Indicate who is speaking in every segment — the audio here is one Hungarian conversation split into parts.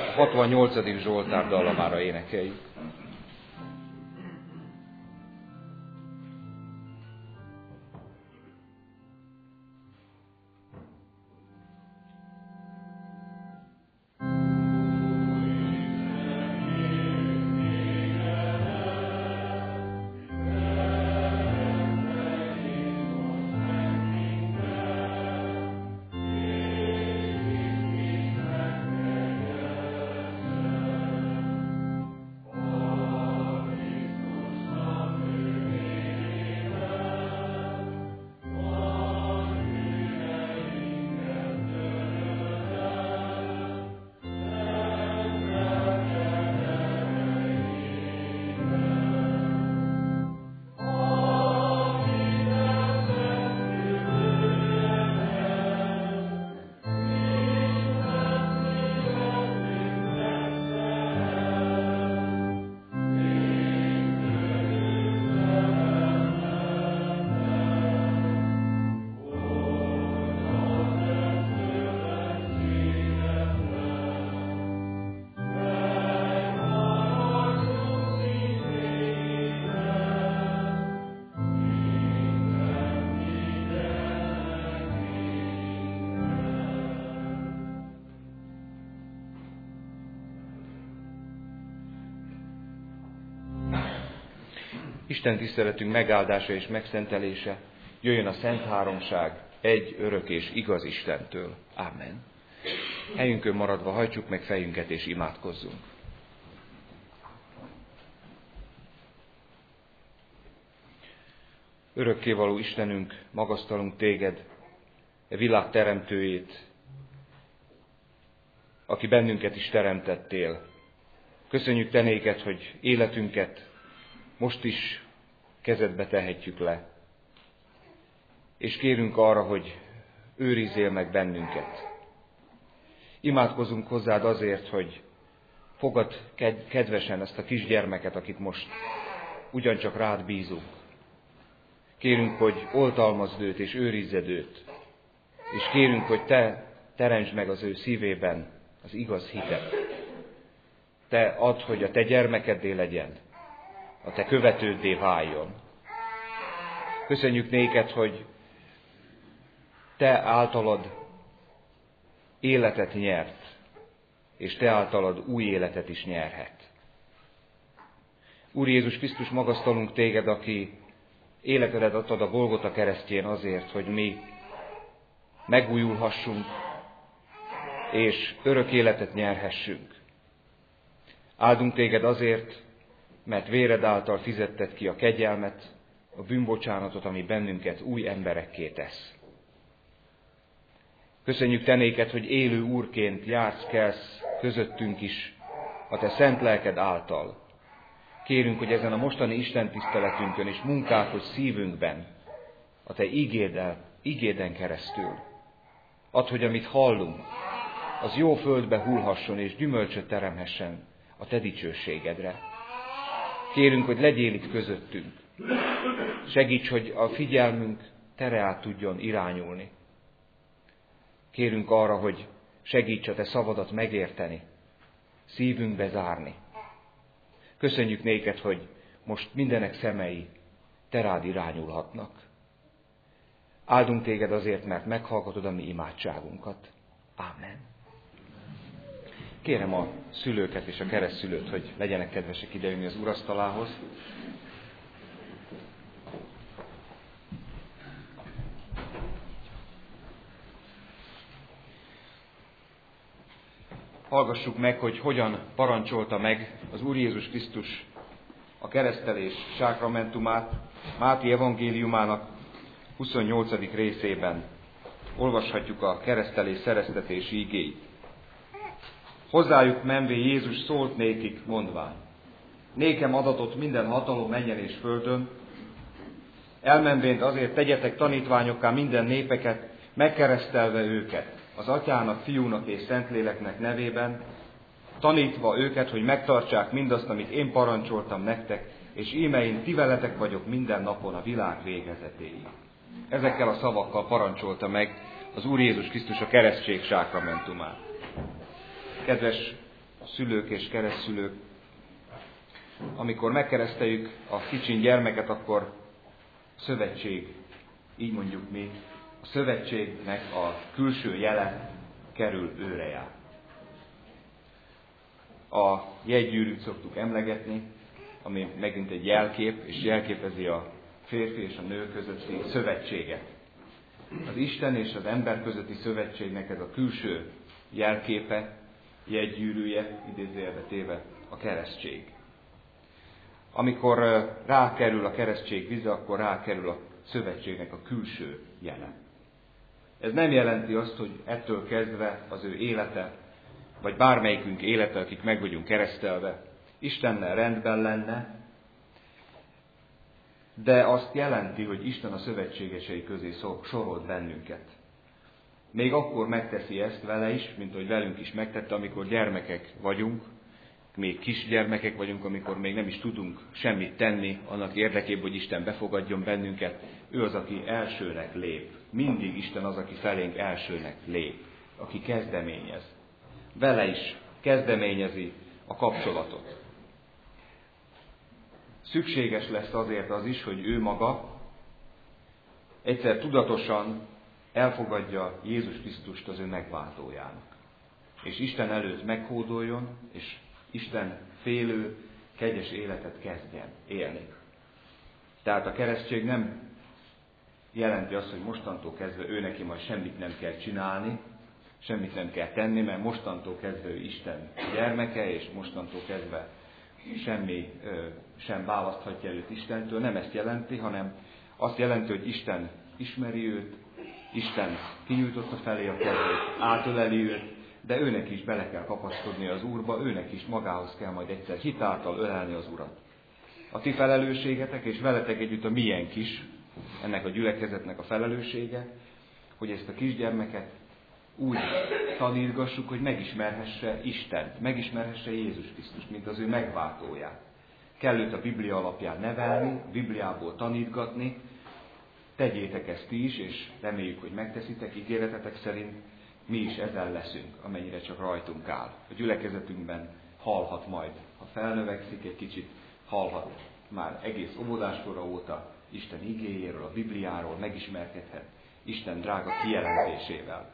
Speaker 1: 68. Zsoltár dallamára énekeljük. Isten tiszteletünk megáldása és megszentelése jöjjön a Szent Háromság, egy örök és igaz Istentől. Amen. Helyünkön maradva hajtsuk meg fejünket és imádkozzunk. Örökkévaló Istenünk, magasztalunk téged, a világ teremtőjét, aki bennünket is teremtettél. Köszönjük te néked, hogy életünket most is kezedbe tehetjük le. És kérünk arra, hogy őrizzél meg bennünket. Imádkozunk hozzád azért, hogy fogad kedvesen ezt a kisgyermeket, akit most ugyancsak rád bízunk. Kérünk, hogy oltalmazd őt és őrizzed őt. És kérünk, hogy te teremtsd meg az ő szívében az igaz hitet. Te add, hogy a te gyermekeddé legyen, a te követőddé váljon. Köszönjük néked, hogy te általad életet nyert, és te általad új életet is nyerhet. Úr Jézus Krisztus, magasztalunk téged, aki életedet adtad a Golgota keresztjén azért, hogy mi megújulhassunk, és örök életet nyerhessünk. Áldunk téged azért, mert véred által fizetted ki a kegyelmet, a bűnbocsánatot, ami bennünket új emberekké tesz. Köszönjük te néked, hogy élő Úrként jársz, kelsz közöttünk is a te szent lelked által. Kérünk, hogy ezen a mostani istentiszteletünkön és munkálkodj szívünkben a te igéden keresztül. Add, hogy amit hallunk, az jó földbe hullhasson és gyümölcsöt teremhessen a te dicsőségedre. Kérünk, hogy legyél itt közöttünk. Segíts, hogy a figyelmünk tere át tudjon irányulni. Kérünk arra, hogy segíts a te szavadat megérteni, szívünkbe zárni. Köszönjük néked, hogy most mindenek szemei te rád irányulhatnak. Áldunk téged azért, mert meghallgatod a mi imádságunkat. Ámen. Kérem a szülőket és a keresztszülőt, hogy legyenek kedvesek idejönni az urasztalához. Hallgassuk meg, hogy hogyan parancsolta meg az Úr Jézus Krisztus a keresztelés sákramentumát Máté evangéliumának 28. részében. Olvashatjuk a keresztelés szereztetési igéit. Hozzájuk menvé Jézus szólt nékik, mondván: Nékem adatott minden hatalom mennyen és földön, elmenvént azért tegyetek tanítványokká minden népeket, megkeresztelve őket az Atyának, Fiúnak és Szentléleknek nevében, tanítva őket, hogy megtartsák mindazt, amit én parancsoltam nektek, és íme én ti veletek vagyok minden napon a világ végezetéig. Ezekkel a szavakkal parancsolta meg az Úr Jézus Krisztus a keresztség sákramentumát. Kedves szülők és keresztszülők, amikor megkereszteljük a kicsin gyermeket, akkor szövetség, így mondjuk mi, a szövetségnek a külső jele kerül őrejá. A jegygyűrűt szoktuk emlegetni, ami megint egy jelkép, és jelképezi a férfi és a nő közötti szövetséget. Az Isten és az ember közötti szövetségnek ez a külső jelképe, jegygyűrűje, idézőjelbe téve a keresztség. Amikor rákerül a keresztség vize, akkor rákerül a szövetségnek a külső jele. Ez nem jelenti azt, hogy ettől kezdve az ő élete, vagy bármelyikünk élete, akik meg vagyunk keresztelve, Istennel rendben lenne, de azt jelenti, hogy Isten a szövetségesei közé sorolt bennünket. Még akkor megteszi ezt vele is, mint ahogy velünk is megtette, amikor gyermekek vagyunk, még kisgyermekek vagyunk, amikor még nem is tudunk semmit tenni annak érdekében, hogy Isten befogadjon bennünket. Ő az, aki elsőnek lép. Mindig Isten az, aki felénk elsőnek lép, aki kezdeményez. Vele is kezdeményezi a kapcsolatot. Szükséges lesz azért az is, hogy ő maga egyszer tudatosan elfogadja Jézus Krisztust az ő megváltójának. És Isten előtt meghódoljon, és Isten félő, kegyes életet kezdjen élni. Tehát a keresztség nem jelenti azt, hogy mostantól kezdve ő neki majd semmit nem kell csinálni, semmit nem kell tenni, mert mostantól kezdve ő Isten gyermeke, és mostantól kezdve semmi sem választhatja őt Istentől. Nem ezt jelenti, hanem azt jelenti, hogy Isten ismeri őt, Isten kinyújtotta felé a kezét, átöleli őt, de őnek is bele kell kapaszkodni az Úrba, őnek is magához kell majd egyszer hitáltal ölelni az Urat. A ti felelősségetek, és veletek együtt a miénk is, ennek a gyülekezetnek a felelőssége, hogy ezt a kisgyermeket úgy tanítgassuk, hogy megismerhesse Istent, megismerhesse Jézus Krisztust, mint az ő megváltóját. Kell őt a Biblia alapján nevelni, a Bibliából tanítgatni, tegyétek ezt ti is, és reméljük, hogy megteszitek, ígéretetek szerint mi is ezen leszünk, amennyire csak rajtunk áll. A gyülekezetünkben hallhat majd, ha felnövekszik egy kicsit, hallhat már egész óvodáskora óta Isten igéjéről, a Bibliáról, megismerkedhet Isten drága kijelentésével.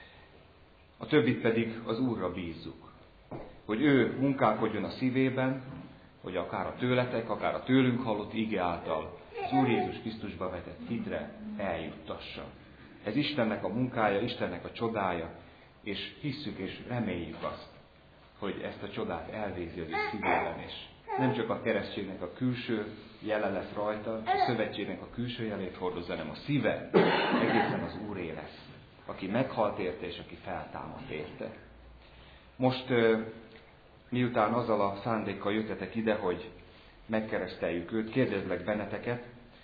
Speaker 1: A többit pedig az Úrra bízzuk, hogy ő munkálkodjon a szívében, hogy akár a tőletek, akár a tőlünk hallott ige által az Úr Jézus Krisztusba vetett hitre eljuttassa. Ez Istennek a munkája, Istennek a csodája, és hisszük és reméljük azt, hogy ezt a csodát elvégzi az ő szívében, és nem csak a keresztségnek a külső jele lesz rajta, a szövetségnek a külső jelét hordozza, hanem a szíve egészen az Úré lesz, aki meghalt érte, és aki feltámadt érte. Most miután azzal a szándékkal jöttetek ide, hogy megkereszteljük őt, kérdezlek benneteket,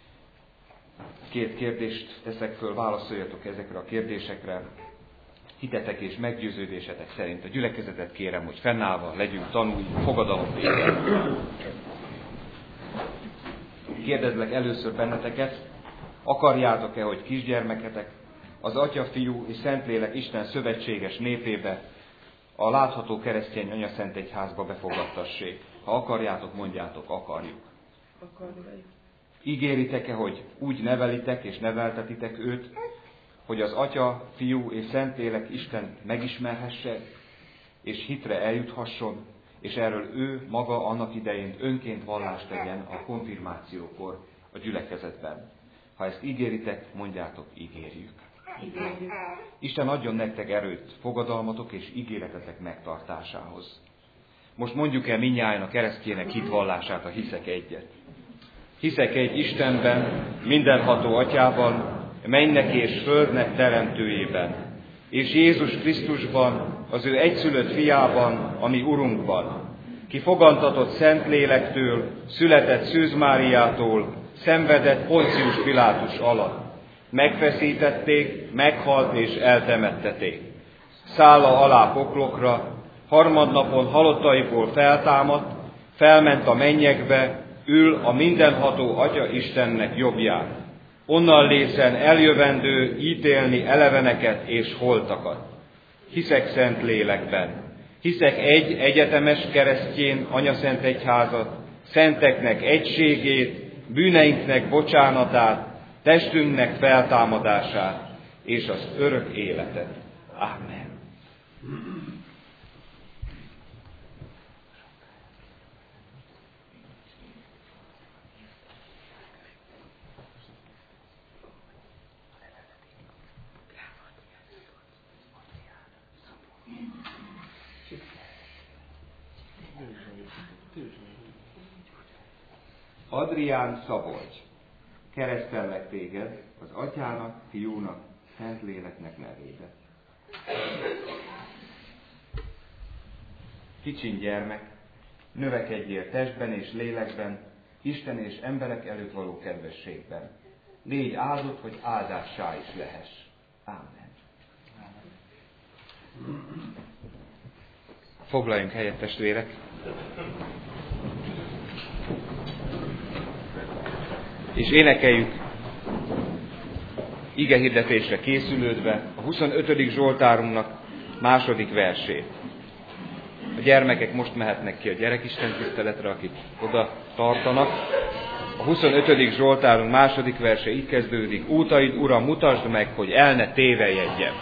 Speaker 1: 2 kérdést teszek föl, válaszoljatok ezekre a kérdésekre, hitetek és meggyőződésetek szerint. A gyülekezetet kérem, hogy fennállva legyünk tanulni, fogadalomvétel. Kérdezlek először benneteket, akarjátok-e, hogy kisgyermeketek az Atya, Fiú és Szentlélek Isten szövetséges népébe, a látható keresztény anyaszentegyházba befogadtassék? Ha akarjátok, mondjátok, akarjuk.
Speaker 2: Akarjuk.
Speaker 1: Ígéritek-e, hogy úgy nevelitek és neveltetitek őt, hogy az Atya, Fiú és Szentlélek Isten megismerhesse, és hitre eljuthasson, és erről ő maga annak idején önként vallást tegyen a konfirmációkor a gyülekezetben? Ha ezt ígéritek, mondjátok, ígérjük.
Speaker 2: Ígérjük.
Speaker 1: Isten adjon nektek erőt fogadalmatok és ígéretetek megtartásához. Most mondjuk el mindnyájan a keresztjének hitvallását, a hiszek egyet. Hiszek egy Istenben, mindenható Atyában, mennek és földnek teremtőjében, és Jézus Krisztusban, az ő egyszülött fiában, ami Urunkban, ki fogantatott Szentlélektől, született Szűz Máriától, szenvedett Poncius Pilátus alatt. Megfeszítették, meghalt és eltemetteték. Szálla alá poklokra, harmadnapon halottaiból feltámadt, felment a mennyekbe, ül a mindenható Atya Istennek jobbján. Onnan lészen eljövendő ítélni eleveneket és holtakat. Hiszek szent lélekben, Hiszek egy egyetemes keresztjén anyaszent egyházat, szenteknek egységét, bűneinknek bocsánatát, testünknek feltámadását és az örök életet. Amen. Adrián Szabolcs, keresztellek téged az Atyának, Fiúnak, Szentléleknek nevébe. Kicsin gyermek, növekedjél testben és lélekben, Isten és emberek előtt való kedvességben. Légy áldott, hogy áldássá is lehess. Ámen. Foglaljunk helyet, testvérek! És énekeljük igehirdetésre készülődve a 25. Zsoltárunknak második versét. A gyermekek most mehetnek ki a gyerekisten tiszteletre, akik oda tartanak. A 25. Zsoltárunk második verse így kezdődik: Útaid, Uram, mutasd meg, hogy el ne tévejedjem.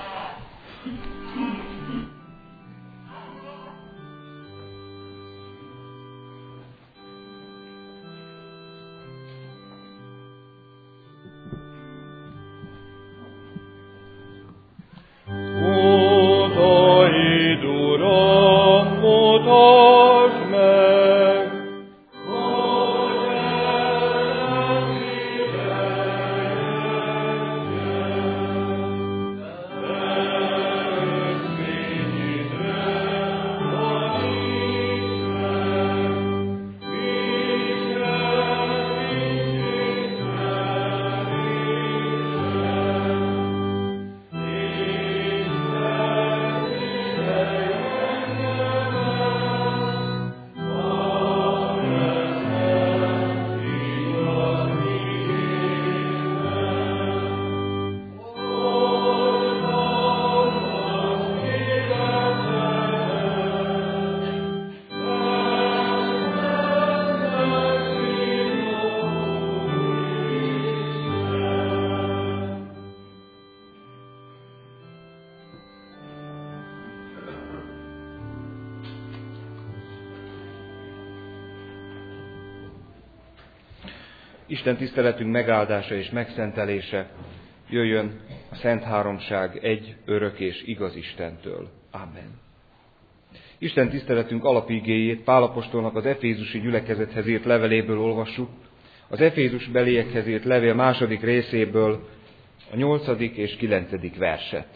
Speaker 1: Isten tiszteletünk megáldása és megszentelése jöjjön a Szent Háromság egy örök és igaz Istentől. Amen. Isten tiszteletünk alapigéjét Pál apostolnak az efézusi gyülekezethez írt leveléből olvassuk, az Efézus beliekhez írt levél második részéből a 8. és 9. verset.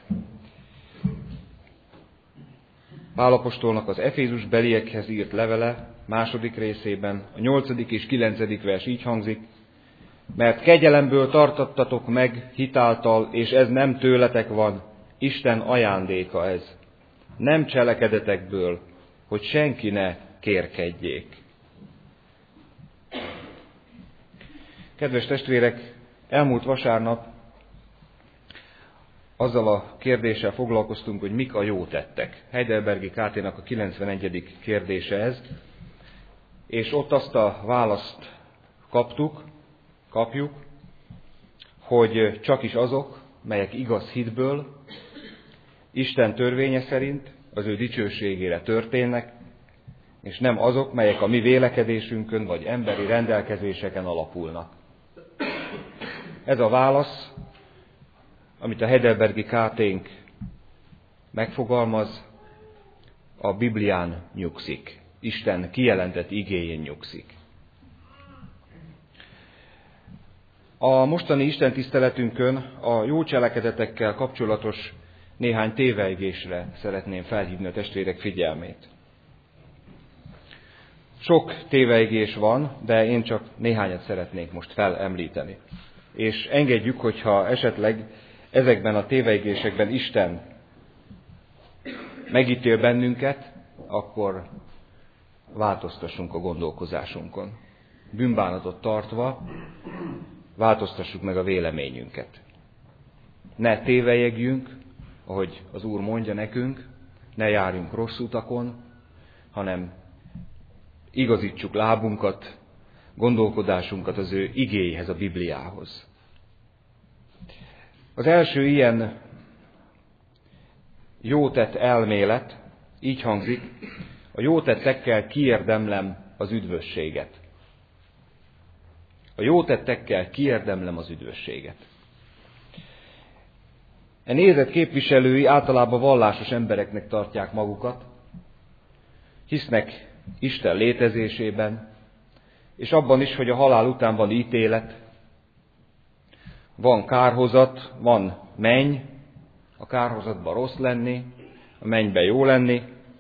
Speaker 1: Pál apostolnak az Efézus beliekhez írt levele második részében a 8. és 9. vers így hangzik: Mert kegyelemből tartattatok meg hitáltal, és ez nem tőletek van, Isten ajándéka ez. Nem cselekedetekből, hogy senki ne kérkedjék. Kedves testvérek, elmúlt vasárnap azzal a kérdéssel foglalkoztunk, hogy mik a jó tettek. Heidelbergi KT-nak a 91. kérdése ez, és ott azt a választ kapjuk, hogy csak is azok, melyek igaz hitből, Isten törvénye szerint az ő dicsőségére történnek, és nem azok, melyek a mi vélekedésünkön vagy emberi rendelkezéseken alapulnak. Ez a válasz, amit a Heidelbergi KT-nk megfogalmaz, a Biblián nyugszik. Isten kijelentett igéjén nyugszik. A mostani Isten tiszteletünkön a jó cselekedetekkel kapcsolatos néhány tévejgésre szeretném felhívni a testvérek figyelmét. Sok tévejgés van, de én csak néhányat szeretnék most felemlíteni. És engedjük, hogyha esetleg ezekben a tévejgésekben Isten megítél bennünket, akkor változtassunk a gondolkozásunkon. Bűnbánatot tartva változtassuk meg a véleményünket. Ne tévejegjünk, ahogy az Úr mondja nekünk, ne járjunk rossz utakon, hanem igazítsuk lábunkat, gondolkodásunkat az ő igéihez, a Bibliához. Az első ilyen jó tett elmélet így hangzik: a jó tettekkel kiérdemlem az üdvösséget. A jó tettekkel kiérdemlem az üdvösséget. E nézet képviselői általában vallásos embereknek tartják magukat, hisznek Isten létezésében, és abban is, hogy a halál után van ítélet, van kárhozat, van menny, a kárhozatban rossz lenni, a mennyben jó lenni.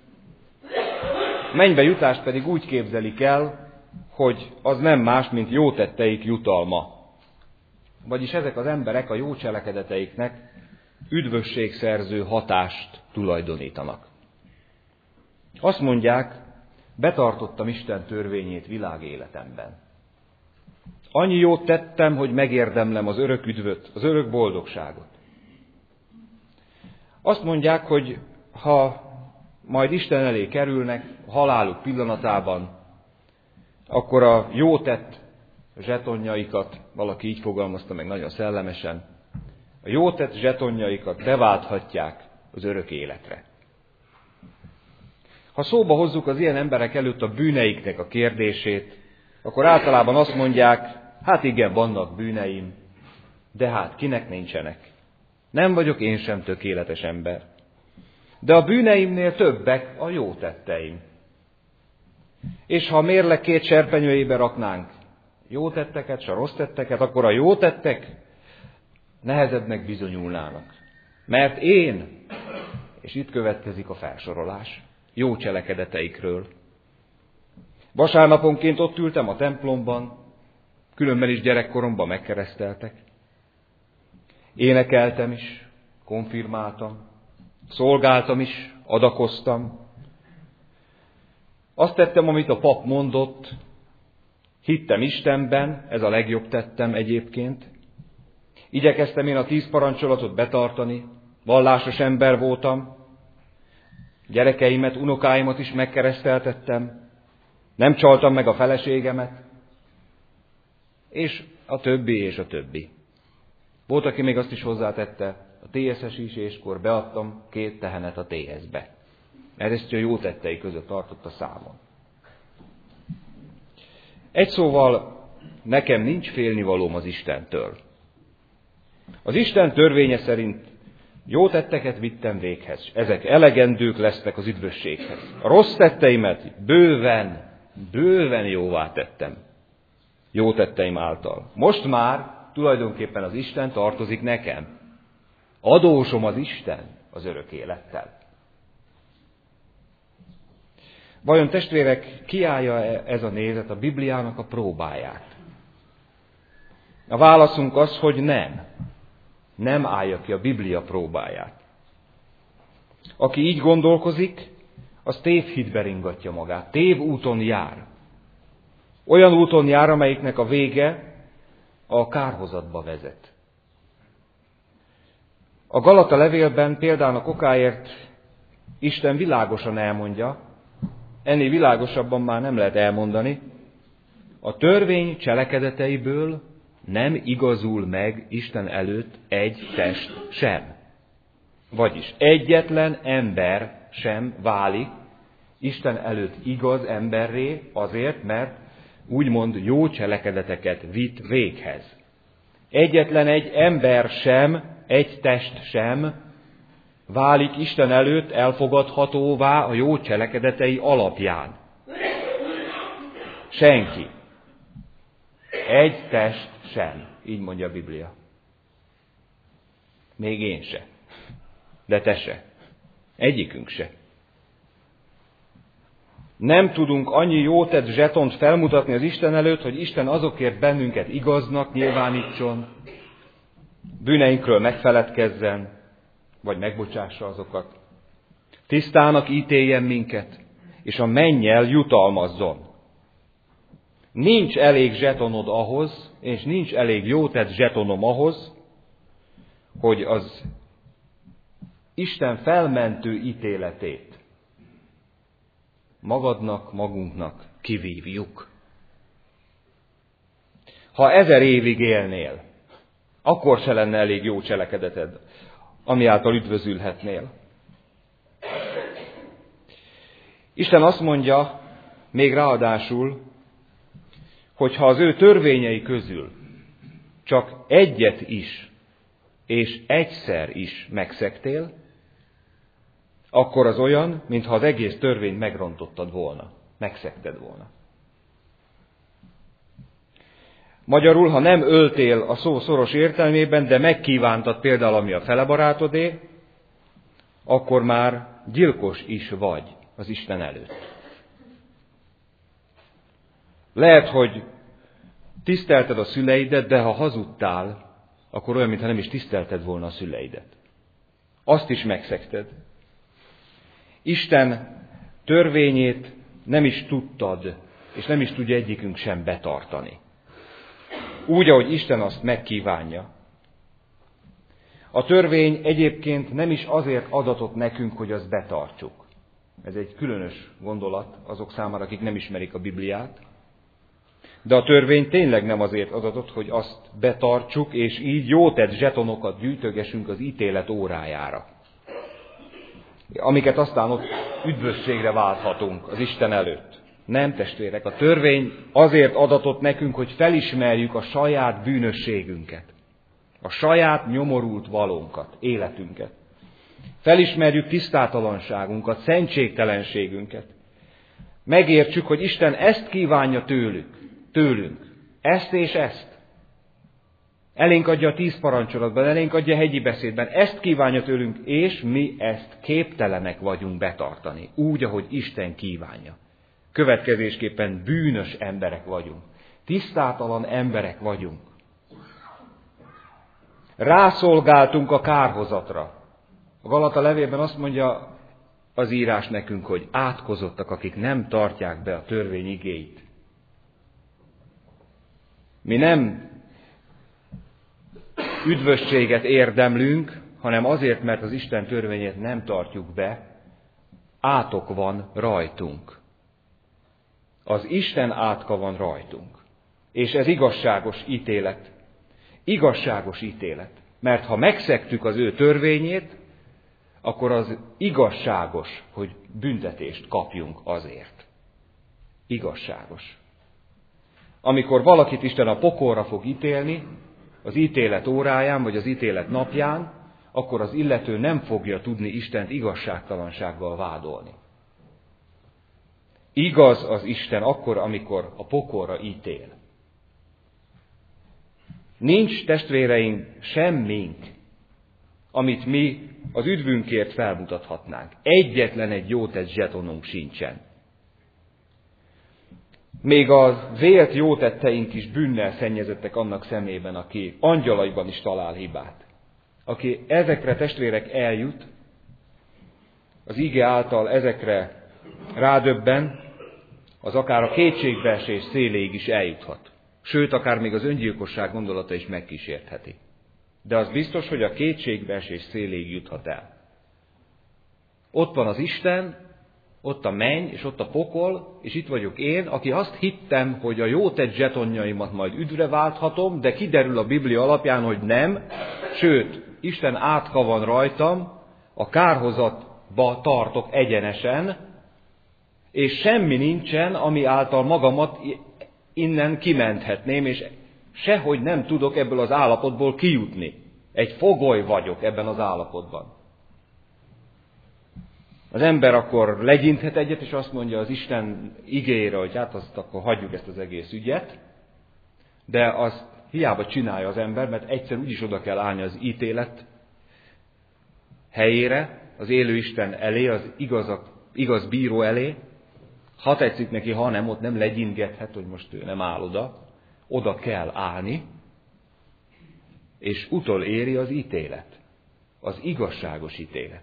Speaker 1: A mennybe jutást pedig úgy képzelik el, hogy az nem más, mint jó tetteik jutalma. Vagyis ezek az emberek a jó cselekedeteiknek üdvösségszerző hatást tulajdonítanak. Azt mondják, betartottam Isten törvényét világéletemben. Annyi jót tettem, hogy megérdemlem az örök üdvöt, az örök boldogságot. Azt mondják, hogy ha majd Isten elé kerülnek a haláluk pillanatában, akkor a jó tett zsetonjaikat, valaki így fogalmazta meg nagyon szellemesen, a jó tett zsetonjaikat beválthatják az örök életre. Ha szóba hozzuk az ilyen emberek előtt a bűneiknek a kérdését, akkor általában azt mondják, hát igen, vannak bűneim, de hát kinek nincsenek. Nem vagyok én sem tökéletes ember. De a bűneimnél többek a jó tetteim. És ha a mérleg két serpenyőjébe raknánk jó tetteket, s a rossz tetteket, akkor a jó tettek nehezebbnek bizonyulnának. Mert én, és itt következik a felsorolás, jó cselekedeteikről. Vasárnaponként ott ültem a templomban, különben is gyerekkoromban megkereszteltek. Énekeltem is, konfirmáltam, szolgáltam is, adakoztam. Azt tettem, amit a pap mondott, hittem Istenben, ez a legjobb tettem egyébként. Igyekeztem én a 10 parancsolatot betartani, vallásos ember voltam, gyerekeimet, unokáimat is megkereszteltettem, nem csaltam meg a feleségemet, és a többi, és a többi. Volt, aki még azt is hozzátette, a TSZ-es íséskor beadtam 2 tehenet a TSZ-be. Mert ezt a jó tettei között tartotta számon. Egy szóval, nekem nincs félnivalóm az Istentől. Az Isten törvénye szerint jó tetteket vittem véghez, ezek elegendők lesznek az üdvösséghez. A rossz tetteimet bőven jóvá tettem. Jó tetteim által. Most már tulajdonképpen az Isten tartozik nekem. Adósom az Isten az örök élettel. Vajon testvérek, kiállja ez a nézet a Bibliának a próbáját? A válaszunk az, hogy nem. Nem állja ki a Biblia próbáját. Aki így gondolkozik, az tévhitbe ringatja magát, tévúton jár. Olyan úton jár, amelyiknek a vége a kárhozatba vezet. A Galata levélben példának okáért Isten világosan elmondja, ennél világosabban már nem lehet elmondani, a törvény cselekedeteiből nem igazul meg Isten előtt egy test sem. Vagyis egyetlen ember sem válik Isten előtt igaz emberré azért, mert úgymond jó cselekedeteket vitt véghez. Egyetlen egy ember sem, egy test sem válik Isten előtt elfogadhatóvá a jó cselekedetei alapján. Senki. Egy test sem. Így mondja a Biblia. Még én se. De te se. Egyikünk se. Nem tudunk annyi jótett zsetont felmutatni az Isten előtt, hogy Isten azokért bennünket igaznak nyilvánítson, bűneinkről megfeledkezzen, vagy megbocsássa azokat. Tisztának ítéljen minket, és a mennyel jutalmazzon. Nincs elég zsetonod ahhoz, és nincs elég jótett zsetonom ahhoz, hogy az Isten felmentő ítéletét magadnak, magunknak kivívjuk. Ha 1000 évig élnél, akkor se lenne elég jó cselekedeted, ami által üdvözülhetnél. Isten azt mondja, még ráadásul, hogy ha az ő törvényei közül csak egyet is, és egyszer is megszegtél, akkor az olyan, mintha az egész törvényt megrontottad volna, megszegted volna. Magyarul, ha nem öltél a szó szoros értelmében, de megkívántad például, ami a fele barátodé, akkor már gyilkos is vagy az Isten előtt. Lehet, hogy tisztelted a szüleidet, de ha hazudtál, akkor olyan, mintha nem is tisztelted volna a szüleidet. Azt is megszegted. Isten törvényét nem is tudtad, és nem is tudja egyikünk sem betartani. Úgy, ahogy Isten azt megkívánja. A törvény egyébként nem is azért adatott nekünk, hogy azt betartsuk. Ez egy különös gondolat azok számára, akik nem ismerik a Bibliát. De a törvény tényleg nem azért adatott, hogy azt betartsuk, és így jótett zsetonokat gyűjtögessünk az ítélet órájára. Amiket aztán ott üdvösségre válthatunk az Isten előtt. Nem, testvérek, a törvény azért adatott nekünk, hogy felismerjük a saját bűnösségünket, a saját nyomorult valónkat, életünket. Felismerjük tisztátalanságunkat, szentségtelenségünket. Megértsük, hogy Isten ezt kívánja tőlünk. Ezt és ezt. Elénk adja a 10 parancsolatban, elénk adja a hegyi beszédben. Ezt kívánja tőlünk, és mi ezt képtelenek vagyunk betartani. Úgy, ahogy Isten kívánja. Következésképpen bűnös emberek vagyunk. Tisztátalan emberek vagyunk. Rászolgáltunk a kárhozatra. A Galata levélben azt mondja az írás nekünk, hogy átkozottak, akik nem tartják be a törvény igéit. Mi nem üdvösséget érdemlünk, hanem azért, mert az Isten törvényét nem tartjuk be, átok van rajtunk. Az Isten átka van rajtunk. És ez igazságos ítélet. Igazságos ítélet. Mert ha megszegtük az ő törvényét, akkor az igazságos, hogy büntetést kapjunk azért. Igazságos. Amikor valakit Isten a pokolra fog ítélni, az ítélet óráján, vagy az ítélet napján, akkor az illető nem fogja tudni Istent igazságtalansággal vádolni. Igaz az Isten akkor, amikor a pokolra ítél. Nincs, testvéreink, semmink, amit mi az üdvünkért felmutathatnánk. Egyetlen egy jótett zsetonunk sincsen. Még a vélt jótetteink is bűnnel szennyezettek annak szemében, aki angyalaiban is talál hibát. Aki ezekre, testvérek, eljut, az íge által ezekre rádöbben, az akár a kétségbeesés széléig is eljuthat. Sőt, akár még az öngyilkosság gondolata is megkísértheti. De az biztos, hogy a kétségbeesés széléig juthat el. Ott van az Isten, ott a menny, és ott a pokol, és itt vagyok én, aki azt hittem, hogy a jótett zsetonjaimat majd üdvre válthatom, de kiderül a Biblia alapján, hogy nem. Sőt, Isten átka van rajtam, a kárhozatba tartok egyenesen, és semmi nincsen, ami által magamat innen kimenthetném, és sehogy nem tudok ebből az állapotból kijutni. Egy fogoly vagyok ebben az állapotban. Az ember akkor legyinthet egyet, és azt mondja az Isten igéjére, hogy hát azt akkor hagyjuk ezt az egész ügyet, de azt hiába csinálja az ember, mert egyszer úgyis oda kell állni az ítélet helyére, az élő Isten elé, az igaz bíró elé. Ha tetszik neki, ha nem, ott nem legyintgethet, hogy most ő nem áll oda kell állni, és utol éri az ítélet, az igazságos ítélet.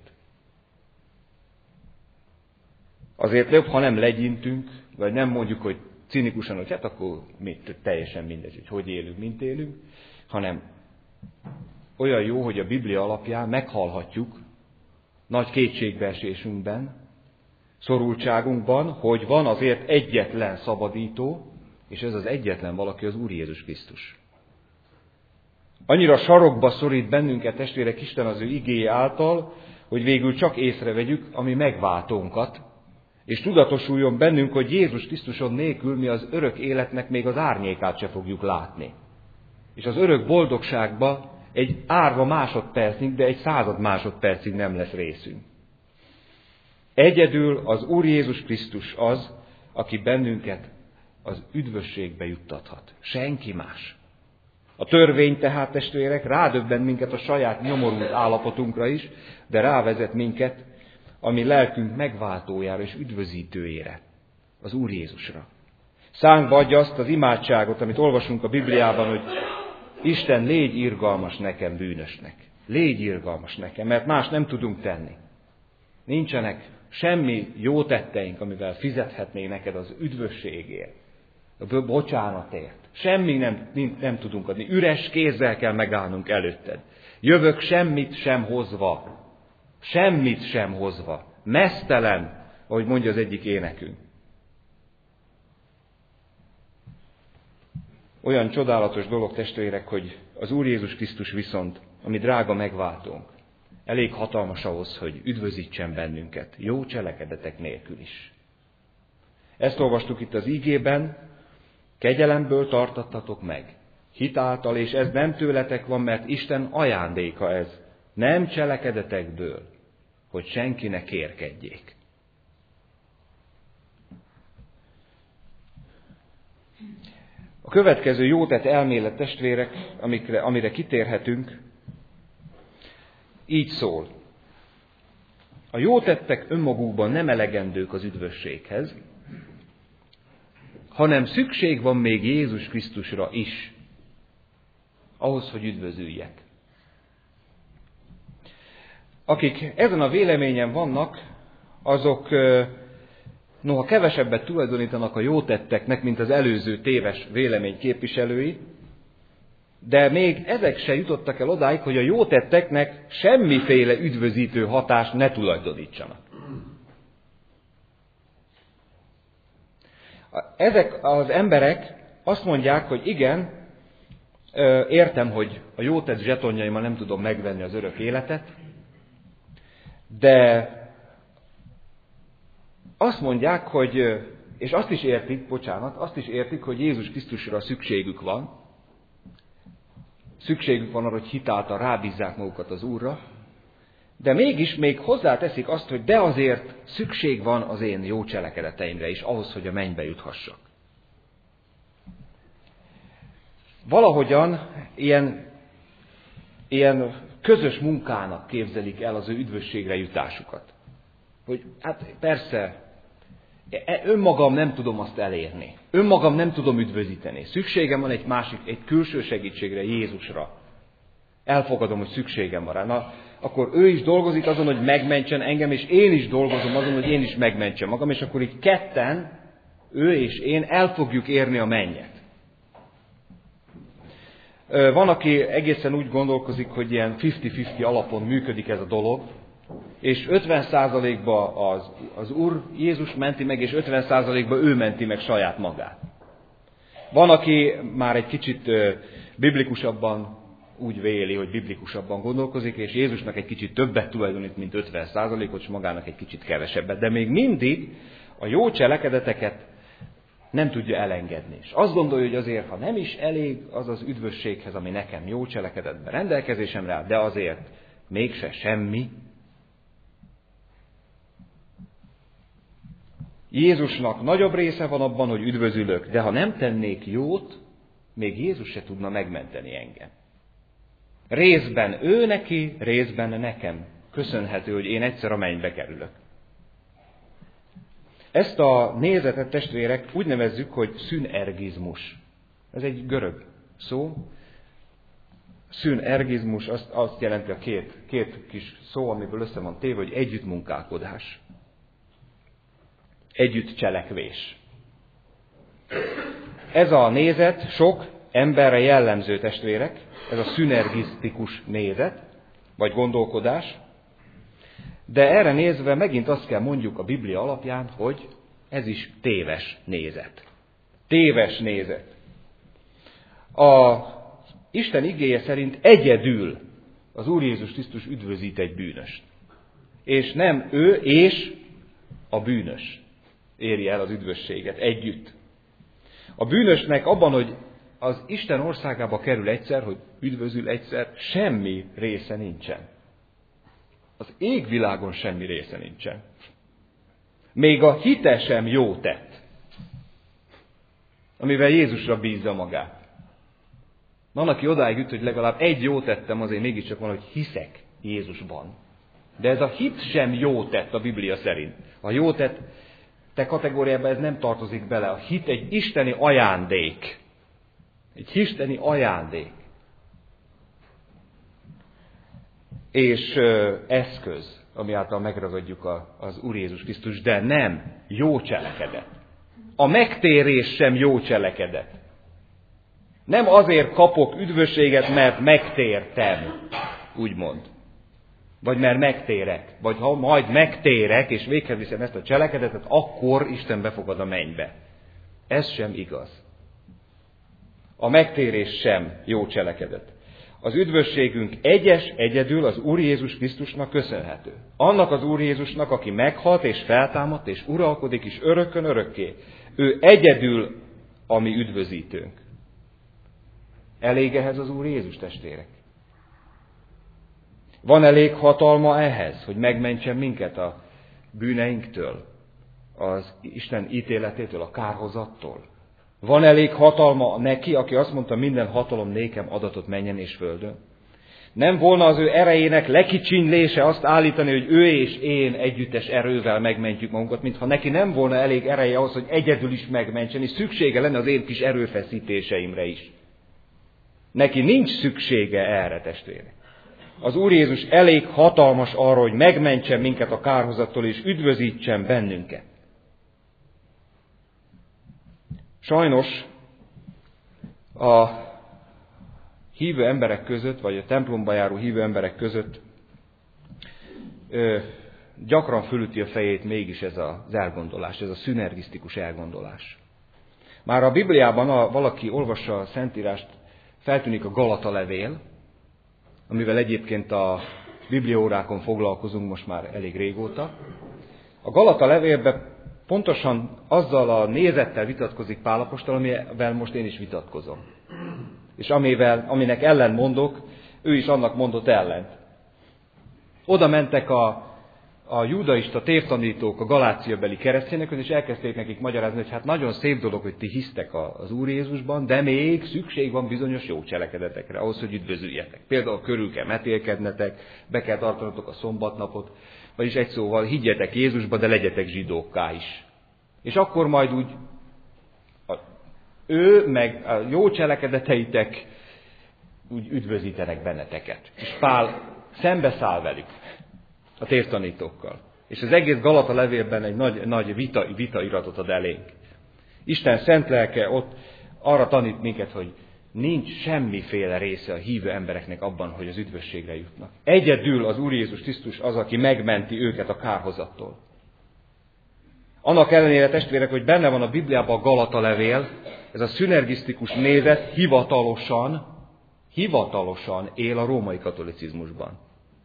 Speaker 1: Azért jobb, ha nem legyintünk, vagy nem mondjuk, hogy cinikusan, hogy hát akkor teljesen mindegy, hogy élünk, mint élünk, hanem olyan jó, hogy a Biblia alapján meghallhatjuk nagy kétségbeesésünkben, szorultságunkban, hogy van azért egyetlen szabadító, és ez az egyetlen valaki az Úr Jézus Krisztus. Annyira sarokba szorít bennünket, testvérek, Isten az ő igéje által, hogy végül csak észrevegyük a mi megváltónkat, és tudatosuljon bennünk, hogy Jézus Krisztuson nélkül mi az örök életnek még az árnyékát se fogjuk látni. És az örök boldogságba egy árva másodpercig, de egy 100 másodpercig nem lesz részünk. Egyedül az Úr Jézus Krisztus az, aki bennünket az üdvösségbe juttathat. Senki más. A törvény tehát, testvérek, rádöbben minket a saját nyomorult állapotunkra is, de rávezet minket a mi lelkünk megváltójára és üdvözítőjére, az Úr Jézusra. Szánkba adja azt az imádságot, amit olvasunk a Bibliában, hogy Isten, légy irgalmas nekem, bűnösnek. Légy irgalmas nekem, mert más nem tudunk tenni. Nincsenek semmi jó tetteink, amivel fizethetnénk neked az üdvösségért, a bocsánatért. Semmi nem tudunk adni. Üres kézzel kell megállnunk előtted. Jövök semmit sem hozva. Semmit sem hozva. Meztelen, ahogy mondja az egyik énekünk. Olyan csodálatos dolog, testvérek, hogy az Úr Jézus Krisztus viszont, ami drága megváltónk, elég hatalmas ahhoz, hogy üdvözítsen bennünket, jó cselekedetek nélkül is. Ezt olvastuk itt az ígében, kegyelemből tartattatok meg, hit által, és ez nem tőletek van, mert Isten ajándéka ez, nem cselekedetekből, hogy senki ne kérkedjék. A következő jótett elmélet, testvérek, amire kitérhetünk, így szól. A jótettek önmagukban nem elegendők az üdvösséghez, hanem szükség van még Jézus Krisztusra is, ahhoz, hogy üdvözüljek. Akik ezen a véleményen vannak, azok noha kevesebbet tulajdonítanak a jótetteknek, mint az előző téves vélemény képviselői, de még ezek se jutottak el odáig, hogy a jótetteknek semmiféle üdvözítő hatást ne tulajdonítsanak. Ezek az emberek azt mondják, hogy igen, értem, hogy a jótett zsetonjaimmal nem tudom megvenni az örök életet, de azt mondják, hogy, és azt is értik, hogy Jézus Krisztusra szükségük van. Szükségük van arra, hogy hitáltal rábízzák magukat az Úrra, de mégis még hozzáteszik azt, hogy de azért szükség van az én jó cselekedeteimre is, ahhoz, hogy a mennybe juthassak. Valahogyan ilyen közös munkának képzelik el az ő üdvösségre jutásukat. Hogy hát persze, önmagam nem tudom azt elérni. Önmagam nem tudom üdvözíteni. Szükségem van egy külső segítségre, Jézusra. Elfogadom, hogy szükségem van rá. Na, akkor ő is dolgozik azon, hogy megmentsen engem, és én is dolgozom azon, hogy én is megmentsem magam, és akkor így ketten, ő és én el fogjuk érni a mennyet. Van, aki egészen úgy gondolkozik, hogy ilyen 50-50 alapon működik ez a dolog, és 50%-ba az Úr Jézus menti meg, és 50%-ba ő menti meg saját magát. Van, aki már egy kicsit biblikusabban úgy véli, hogy biblikusabban gondolkozik, és Jézusnak egy kicsit többet tulajdonít, mint 50%-ot, és magának egy kicsit kevesebbet. De még mindig a jó cselekedeteket nem tudja elengedni. És azt gondolja, hogy azért, ha nem is elég az az üdvösséghez, ami nekem jó cselekedetben rendelkezésemre áll, de azért mégse semmi. Jézusnak nagyobb része van abban, hogy üdvözülök, de ha nem tennék jót, még Jézus se tudna megmenteni engem. Részben ő neki, részben nekem köszönhető, hogy én egyszer a mennybe kerülök. Ezt a nézetet, testvérek, úgy nevezzük, hogy szünergizmus. Ez egy görög szó. Szünergizmus azt jelenti a két kis szó, amiből össze van téve, hogy együttmunkálkodás. Együttcselekvés. Ez a nézet sok emberre jellemző, testvérek, ez a szünergisztikus nézet, vagy gondolkodás, De erre nézve megint azt kell mondjuk a Biblia alapján, hogy ez is téves nézet. Téves nézet. A Isten igéje szerint egyedül az Úr Jézus Krisztus üdvözít egy bűnöst. És nem ő és a bűnös éri el az üdvösséget együtt. A bűnösnek abban, hogy az Isten országába kerül egyszer, hogy üdvözül egyszer, semmi része nincsen. Az égvilágon semmi része nincsen. Még a hite sem jó tett, amivel Jézusra bízza magát. Van, aki odáig jut, hogy legalább egy jó tettem, azért mégiscsak van, hogy hiszek Jézusban. De ez a hit sem jó tett a Biblia szerint. A jó tett te kategóriában ez nem tartozik bele. A hit egy isteni ajándék. Egy isteni ajándék. És eszköz, ami által megragadjuk az Úr Jézus Krisztus, de nem jó cselekedet. A megtérés sem jó cselekedet. Nem azért kapok üdvösséget, mert megtértem, úgymond. Vagy mert megtérek. Vagy ha majd megtérek, és véghez viszem ezt a cselekedetet, akkor Isten befogad a mennybe. Ez sem igaz. A megtérés sem jó cselekedet. Az üdvösségünk egyedül az Úr Jézus Krisztusnak köszönhető. Annak az Úr Jézusnak, aki meghalt és feltámadt és uralkodik is örökkön örökké. Ő egyedül a mi üdvözítőnk. Elég ehhez az Úr Jézus, testvérek? Van elég hatalma ehhez, hogy megmentsen minket a bűneinktől, az Isten ítéletétől, a kárhozattól? Van elég hatalma neki, aki azt mondta, minden hatalom nékem adatot menjen és földön? Nem volna az ő erejének lekicsinylése azt állítani, hogy ő és én együttes erővel megmentjük magunkat, mintha neki nem volna elég ereje ahhoz, hogy egyedül is megmentsen, és szüksége lenne az én kis erőfeszítéseimre is. Neki nincs szüksége erre, testvérek. Az Úr Jézus elég hatalmas arra, hogy megmentsen minket a kárhozattól, és üdvözítsen bennünket. Sajnos a hívő emberek között, vagy a templomba járó hívő emberek között gyakran fölüti a fejét mégis ez az elgondolás, ez a szünergisztikus elgondolás. Már a Bibliában, ha valaki olvassa a Szentírást, feltűnik a Galata levél, amivel egyébként a bibliaórákon foglalkozunk most már elég régóta. A Galata levélben pontosan azzal a nézettel vitatkozik Pál apostol, amivel most én is vitatkozom. És aminek ellen mondok, ő is annak mondott ellent. Oda mentek a judaista tévtanítók a galáciabeli keresztényekhez, és elkezdték nekik magyarázni, hogy hát nagyon szép dolog, hogy ti hisztek az Úr Jézusban, de még szükség van bizonyos jó cselekedetekre, ahhoz, hogy üdvözüljetek. Például körül kell metélkednetek, be kell tartanatok a szombatnapot, vagyis egy szóval higgyetek Jézusba, de legyetek zsidókká is. És akkor majd úgy ő meg a jó cselekedeteitek úgy üdvözítenek benneteket. És Pál szembeszáll velük, a tévtanítókkal. És az egész Galata levélben egy nagy vitairatot ad elénk. Isten szent lelke ott arra tanít minket, hogy nincs semmiféle része a hívő embereknek abban, hogy az üdvösségre jutnak. Egyedül az Úr Jézus Krisztus az, aki megmenti őket a kárhozattól. Annak ellenére, testvérek, hogy benne van a Bibliában a Galata levél, ez a szünergisztikus nézet hivatalosan él a római katolicizmusban.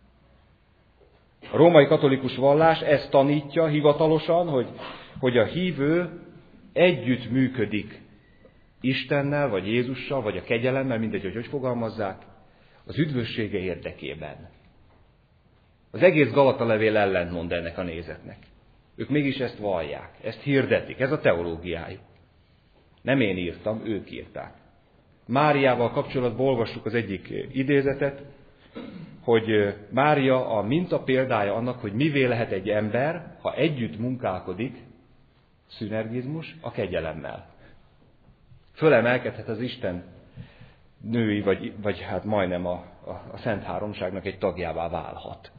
Speaker 1: A római katolikus vallás ezt tanítja hivatalosan, hogy a hívő együtt működik Istennel, vagy Jézussal, vagy a kegyelemmel, mindegy, hogy fogalmazzák, az üdvössége érdekében. Az egész Galata levél ellentmond ennek a nézetnek. Ők mégis ezt vallják, ezt hirdetik, ez a teológiájuk. Nem én írtam, ők írták. Máriával kapcsolatban olvassuk az egyik idézetet, hogy Mária a minta példája annak, hogy mivé lehet egy ember, ha együtt munkálkodik, szünergizmus, a kegyelemmel. Fölemelkedhet az Isten női, vagy hát majdnem a Szent Háromságnak egy tagjává válhat.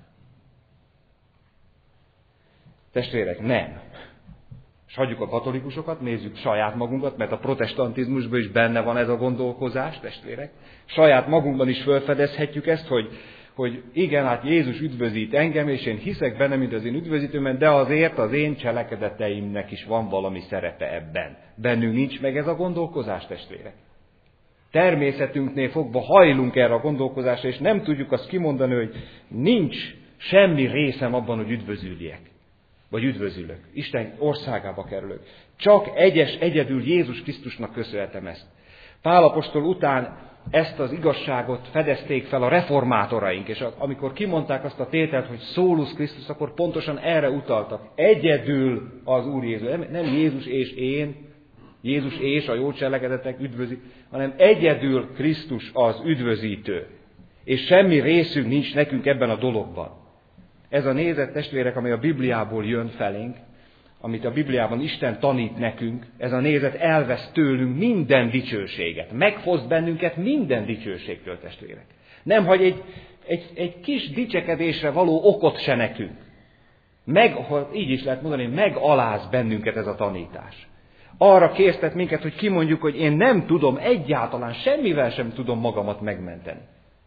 Speaker 1: Testvérek, nem. És hagyjuk a katolikusokat, nézzük saját magunkat, mert a protestantizmusban is benne van ez a gondolkozás, testvérek. Saját magunkban is felfedezhetjük ezt, hogy igen, hát Jézus üdvözít engem, és én hiszek benne, mint az én üdvözítőmben, de azért az én cselekedeteimnek is van valami szerepe ebben. Bennünk nincs meg ez a gondolkozás, testvérek. Természetünknél fogva hajlunk erre a gondolkozásra, és nem tudjuk azt kimondani, hogy nincs semmi részem abban, hogy üdvözüljek. Vagy üdvözülök. Isten országába kerülök. Csak egyedül Jézus Krisztusnak köszönhetem ezt. Pál apostol után ezt az igazságot fedezték fel a reformátoraink, és amikor kimondták azt a tételt, hogy Szólus Krisztus, akkor pontosan erre utaltak. Egyedül az Úr Jézus. Nem Jézus és én, Jézus és a jó cselekedetek üdvözít, hanem egyedül Krisztus az üdvözítő. És semmi részünk nincs nekünk ebben a dologban. Ez a nézet, testvérek, amely a Bibliából jön felénk, amit a Bibliában Isten tanít nekünk, ez a nézet elvesz tőlünk minden dicsőséget. Megfoszt bennünket minden dicsőségtől, testvérek. Nem hagy egy kis dicsekedésre való okot se nekünk. Így is lehet mondani, megaláz bennünket ez a tanítás. Arra késztet minket, hogy kimondjuk, hogy én nem tudom egyáltalán, semmivel sem tudom magamat megmenteni.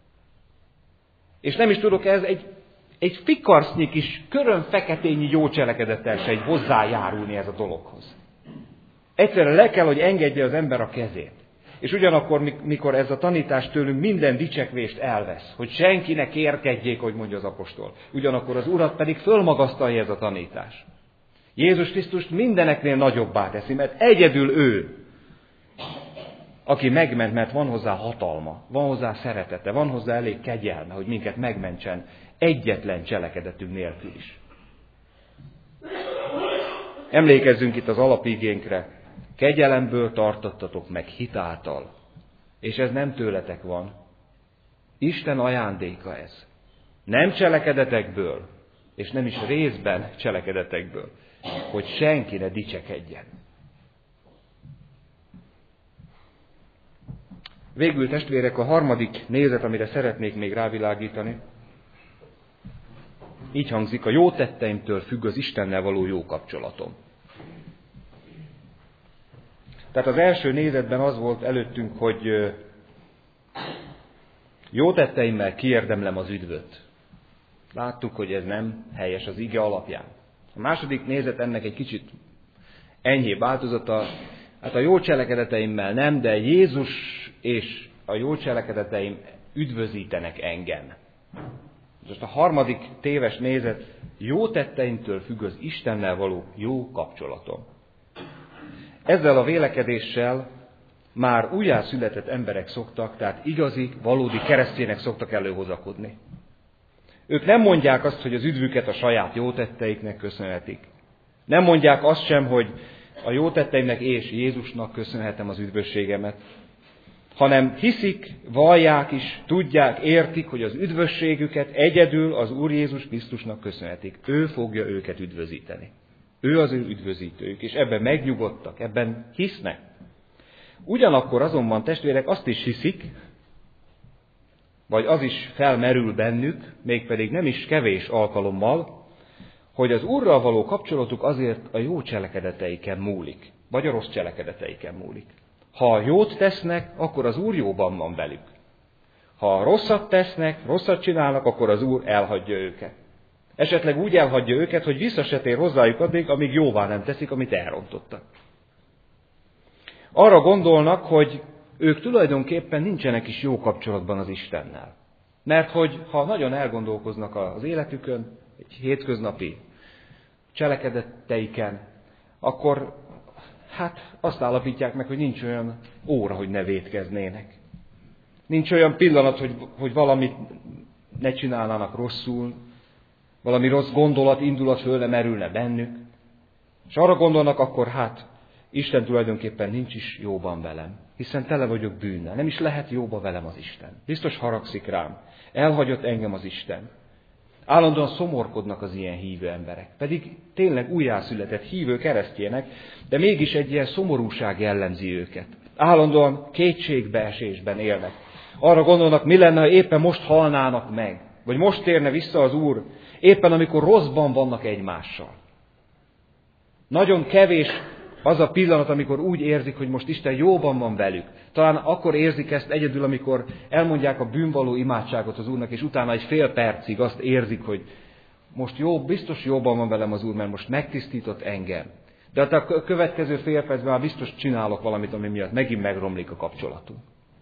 Speaker 1: És nem is tudok egy fikarcnyi kis köröm-feketényi jó cselekedettel se hozzájárulni ez a dologhoz. Egyszerűen le kell, hogy engedje az ember a kezét. És ugyanakkor, mikor ez a tanítás tőlünk minden dicsekvést elvesz, hogy senki ne kérkedjék, hogy mondja az apostol, ugyanakkor az Urat pedig fölmagasztalja ez a tanítás. Jézus Krisztust mindeneknél nagyobbá teszi, mert egyedül ő, aki megment, mert van hozzá hatalma, van hozzá szeretete, van hozzá elég kegyelme, hogy minket megmentsen egyetlen cselekedetünk nélkül is. Emlékezzünk itt az alapigénkre, kegyelemből tartottatok meg hitáltal, és ez nem tőletek van. Isten ajándéka ez. Nem cselekedetekből, és nem is részben cselekedetekből, hogy senki ne dicsekedjen. Végül, testvérek, a harmadik nézet, amire szeretnék még rávilágítani, így hangzik: a jó tetteimtől függ az Istennel való jó kapcsolatom. Tehát az első nézetben az volt előttünk, hogy jó tetteimmel kiérdemlem az üdvöt. Láttuk, hogy ez nem helyes az ige alapján. A második nézet ennek egy kicsit enyhébb változata. Hát a jó cselekedeteimmel nem, de Jézus és a jó cselekedeteim üdvözítenek engem. Most a harmadik téves nézet: jó tetteimtől függ az Istennel való jó kapcsolatom. Ezzel a vélekedéssel már újjászületett emberek szoktak, tehát igazi, valódi keresztjének szoktak előhozakodni. Ők nem mondják azt, hogy az üdvüket a saját jó tetteiknek köszönhetik. Nem mondják azt sem, hogy a jó tetteimnek és Jézusnak köszönhetem az üdvösségemet, hanem hiszik, vallják is, tudják, értik, hogy az üdvösségüket egyedül az Úr Jézus Krisztusnak köszönhetik. Ő fogja őket üdvözíteni. Ő az ő üdvözítőjük, és ebben megnyugodtak, ebben hisznek. Ugyanakkor azonban, testvérek, azt is hiszik, vagy az is felmerül bennük, mégpedig nem is kevés alkalommal, hogy az Úrral való kapcsolatuk azért a jó cselekedeteiken múlik, vagy a rossz cselekedeteiken múlik. Ha jót tesznek, akkor az Úr jóban van velük. Ha rosszat tesznek, rosszat csinálnak, akkor az Úr elhagyja őket. Esetleg úgy elhagyja őket, hogy vissza se tér hozzájuk addig, amíg jóvá nem teszik, amit elrontottak. Arra gondolnak, hogy ők tulajdonképpen nincsenek is jó kapcsolatban az Istennel. Mert hogy ha nagyon elgondolkoznak az életükön, egy hétköznapi cselekedeteiken, akkor azt állapítják meg, hogy nincs olyan óra, hogy ne vétkeznének. Nincs olyan pillanat, hogy valamit ne csinálnának rosszul, valami rossz gondolat, indulat föl nem merülne bennük. És arra gondolnak, akkor Isten tulajdonképpen nincs is jóban velem, hiszen tele vagyok bűnnel, nem is lehet jóba velem az Isten. Biztos haragszik rám, elhagyott engem az Isten. Állandóan szomorkodnak az ilyen hívő emberek, pedig tényleg újjászületett hívő keresztjének, de mégis egy ilyen szomorúság jellemzi őket. Állandóan kétségbeesésben élnek. Arra gondolnak, mi lenne, ha éppen most halnának meg, vagy most térne vissza az Úr, éppen amikor rosszban vannak egymással. Nagyon kevés Az a pillanat, amikor úgy érzik, hogy most Isten jóban van velük. Talán akkor érzik ezt egyedül, amikor elmondják a bűnvaló imádságot az Úrnak, és utána egy fél percig azt érzik, hogy most jó, biztos jóban van velem az Úr, mert most megtisztított engem. De hát a következő fél percben már biztos csinálok valamit, ami miatt megint megromlik a kapcsolatunk.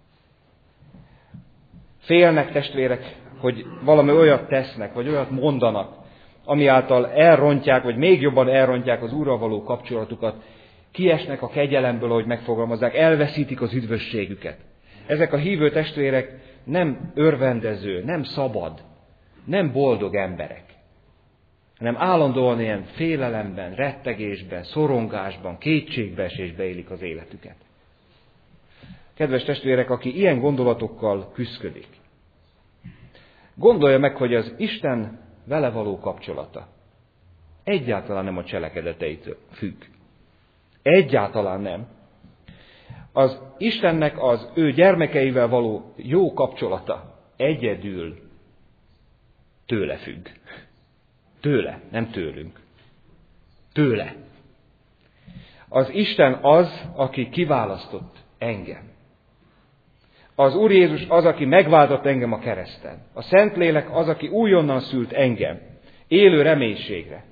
Speaker 1: Félnek testvérek, hogy valami olyat tesznek, vagy olyat mondanak, ami által elrontják, vagy még jobban elrontják az Úrral való kapcsolatukat, kiesnek a kegyelemből, ahogy megfogalmazzák, elveszítik az üdvösségüket. Ezek a hívő testvérek nem örvendező, nem szabad, nem boldog emberek, hanem állandóan ilyen félelemben, rettegésben, szorongásban, kétségbeesésbe élik az életüket. Kedves testvérek, aki ilyen gondolatokkal küszködik, gondolja meg, hogy az Isten vele való kapcsolata egyáltalán nem a cselekedeteitől függ. Egyáltalán nem. Az Istennek az ő gyermekeivel való jó kapcsolata egyedül tőle függ. Tőle, nem tőlünk. Tőle. Az Isten az, aki kiválasztott engem. Az Úr Jézus az, aki megváltott engem a kereszten. A Szentlélek az, aki újonnan szült engem, élő reménységre.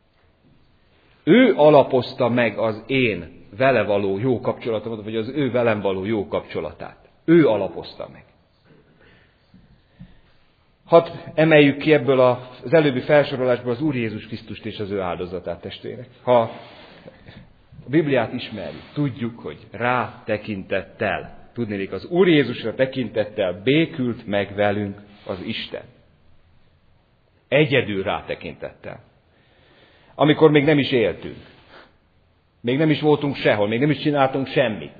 Speaker 1: Ő alapozta meg az én vele való jó kapcsolatomat, vagy az ő velem való jó kapcsolatát. Ő alapozta meg. Hadd emeljük ki ebből az előbbi felsorolásból az Úr Jézus Krisztust és az ő áldozatát, testvérek. Ha a Bibliát ismerjük, tudjuk, hogy rá tekintettel, tudnélik, az Úr Jézusra tekintettel békült meg velünk az Isten. Egyedül rá tekintettel. Amikor még nem is éltünk. Még nem is voltunk sehol, még nem is csináltunk semmit.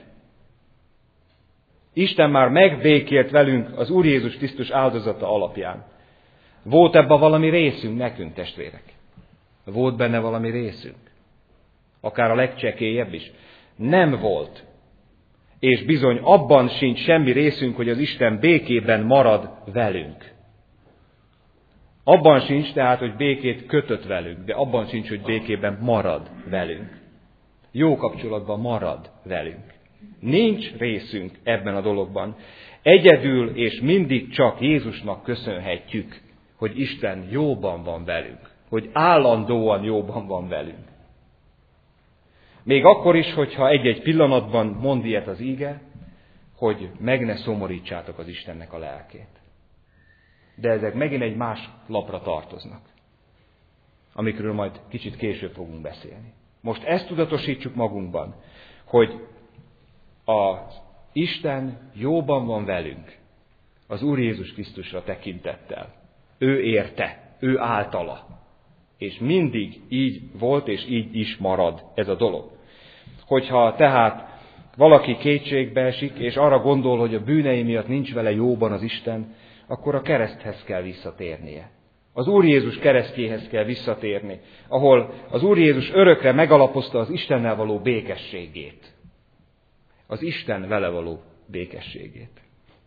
Speaker 1: Isten már megbékélt velünk az Úr Jézus Krisztus áldozata alapján. Volt ebben valami részünk nekünk, testvérek? Volt benne valami részünk? Akár a legcsekélyebb is? Nem volt. És bizony abban sincs semmi részünk, hogy az Isten békében marad velünk. Abban sincs tehát, hogy békét kötött velünk, de abban sincs, hogy békében marad velünk. Jó kapcsolatban marad velünk. Nincs részünk ebben a dologban. Egyedül és mindig csak Jézusnak köszönhetjük, hogy Isten jóban van velünk, hogy állandóan jóban van velünk. Még akkor is, hogyha egy-egy pillanatban mond ilyet az íge, hogy meg ne szomorítsátok az Istennek a lelkét. De ezek megint egy más lapra tartoznak, amikről majd kicsit később fogunk beszélni. Most ezt tudatosítsuk magunkban, hogy az Isten jóban van velünk, az Úr Jézus Krisztusra tekintettel. Ő érte, ő általa. És mindig így volt, és így is marad ez a dolog. Hogyha tehát valaki kétségbe esik, és arra gondol, hogy a bűnei miatt nincs vele jóban az Isten, akkor a kereszthez kell visszatérnie. Az Úr Jézus keresztjéhez kell visszatérni, ahol az Úr Jézus örökre megalapozta az Istennel való békességét. Az Isten vele való békességét.